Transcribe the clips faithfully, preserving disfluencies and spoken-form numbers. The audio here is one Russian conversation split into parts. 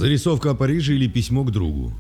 Зарисовка о Париже или письмо к другу.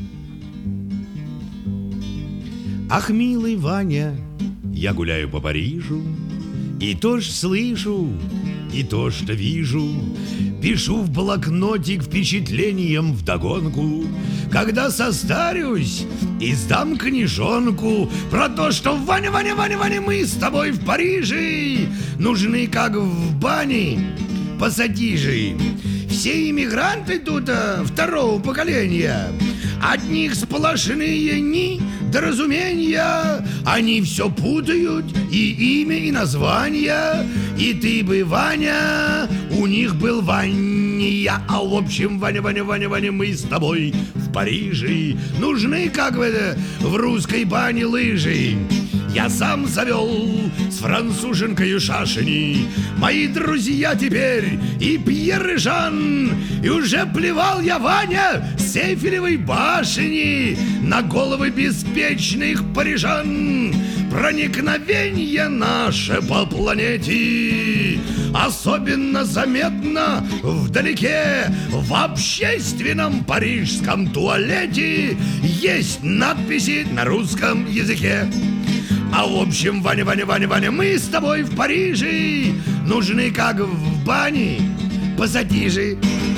Ах, милый Ваня, я гуляю по Парижу, и то ж слышу, и то что вижу. Пишу в блокнотик впечатлением вдогонку. Когда состарюсь, издам книжонку про то, что Ваня, Ваня, Ваня, Ваня, мы с тобой в Париже нужны, как в бане пассатижи. Все иммигранты тут а, второго поколения, от них сплошные недоразумения. Они все путают, и имя, и название. И ты бы, Ваня, у них был Ваня. А в общем, Ваня, Ваня, Ваня, Ваня, мы с тобой в Париже нужны, как бы в русской бане, лыжи. Я сам завел с француженкою шашни. Мои друзья теперь и Пьер, и Жан. И уже плевал я, Ваня, с Эйфелевой башни на головы беспечных парижан. Проникновение наше по планете особенно заметно вдалеке. В общественном парижском туалете есть надписи на русском языке. А в общем, Ваня, Ваня, Ваня, Ваня, мы с тобой в Париже нужны, как в бане пассатижи.